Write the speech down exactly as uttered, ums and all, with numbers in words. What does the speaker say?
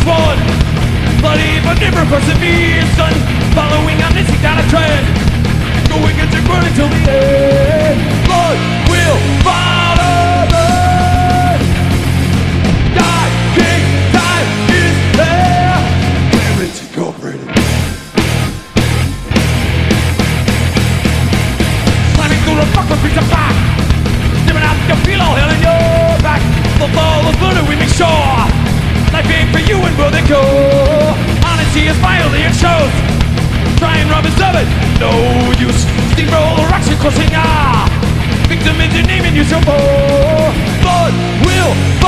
one. Bloody but never perseveres, son. Following on this down a trend, going against your burn until the end. Blood will follow blood. Die, king, time is there. Damage incorporated. Slamming through the fuck with piece of back. Stepping out, you feel all hell in your back. The fall of blood, we make sure. Life ain't for you and will they go. Honesty is violently it shows. Try and rob and serve it, no use. Steamroll or action crossing ah. Victim is your name and you shall fall. Blood will